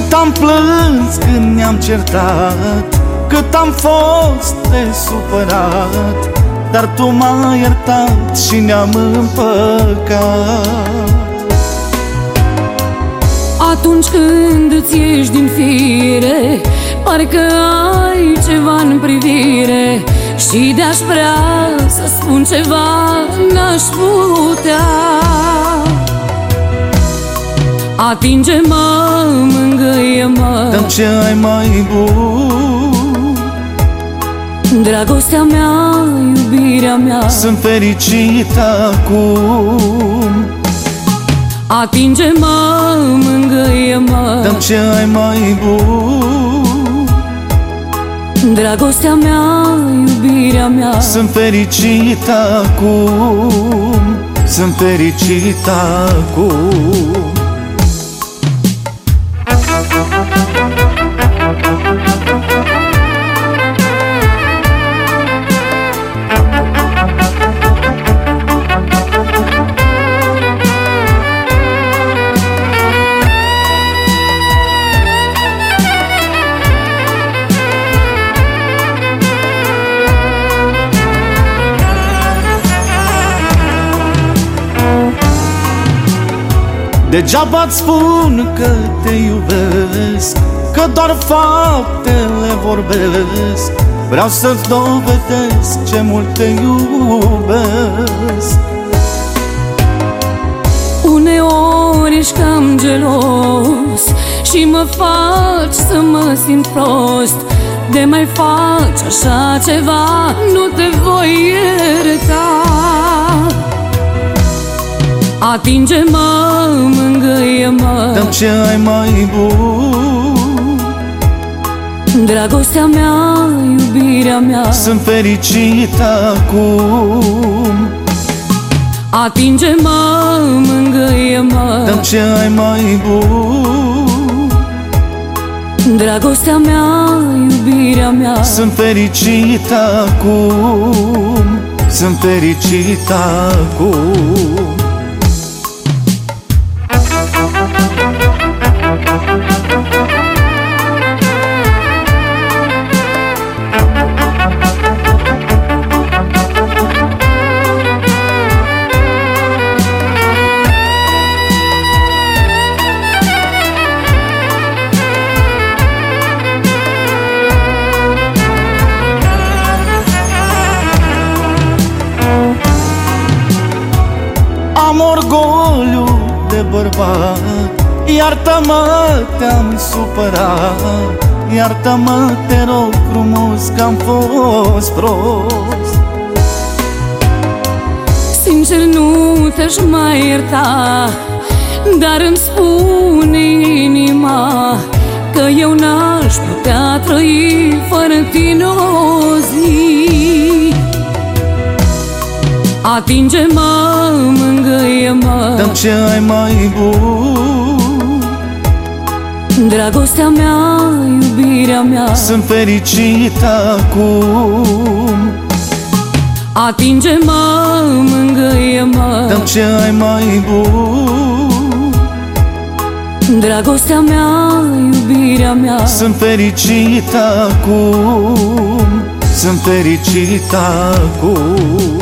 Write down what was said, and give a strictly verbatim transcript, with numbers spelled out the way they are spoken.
Cât am plâns când ne-am certat, cât am fost de supărat, dar tu m-ai iertat și ne-am împăcat. Atunci când îți ieși din fire, parcă ai ceva în privire, și de-aș vrea să spun ceva, n-aș putea. Atinge-mă, mângâie-mă, dă-mi ce ai mai bun. Dragostea mea, iubirea mea, sunt fericit acum. Atinge-mă, mângâie-mă, dă-mi ce ai mai bun. Dragostea mea, iubirea mea, sunt fericit acum. Sunt fericit acum. Degeaba-ți spun că te iubesc, că doar faptele vorbesc. Vreau să-ți dovedesc ce mult te iubesc. Uneori ești cam gelos și mă faci să mă simt prost. De mai faci așa ceva, nu te voi ierta. Atinge-mă, mângâie-mă, dă-mi ce ai mai bun. Dragostea mea, iubirea mea, sunt fericit acum. Atinge-mă, mângâie-mă, dă-mi ce ai mai bun. Dragostea mea, iubirea mea, sunt fericit acum. Sunt fericit acum. Am orgoliu de bărbat, iartă-mă, te-am supărat. Iartă-mă, te rog frumos, că-am fost prost. Sincer nu te-aș mai ierta, dar îmi spune inima că eu n-aș putea trăi fără tine o zi. Atinge-mă, mângâie-mă, dă-mi ce ai mai bun. Dragostea mea, iubirea mea, sunt fericit acum. Atinge-mă, mângâie-mă, dă-mi ce ai mai bun. Dragostea mea, iubirea mea, sunt fericit acum. Sunt fericit acum.